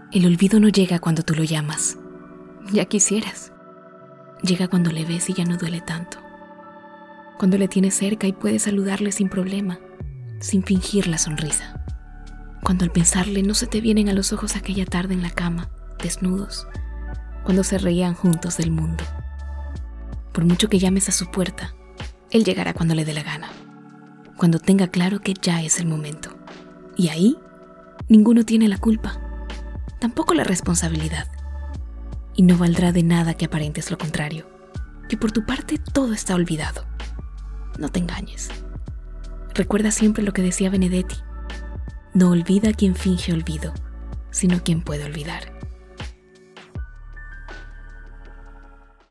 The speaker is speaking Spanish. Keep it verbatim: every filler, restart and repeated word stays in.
El olvido no llega cuando tú lo llamas. Ya quisieras. Llega cuando le ves y ya no duele tanto. Cuando le tienes cerca y puedes saludarle sin problema, sin fingir la sonrisa. Cuando al pensarle no se te vienen a los ojos aquella tarde en la cama, desnudos, cuando se reían juntos del mundo. Por mucho que llames a su puerta, él llegará cuando le dé la gana, cuando tenga claro que ya es el momento. Y ahí, ninguno tiene la culpa, tampoco la responsabilidad. Y no valdrá de nada que aparentes lo contrario, que por tu parte todo está olvidado. No te engañes. Recuerda siempre lo que decía Benedetti. No olvida quien finge olvido, sino quien puede olvidar.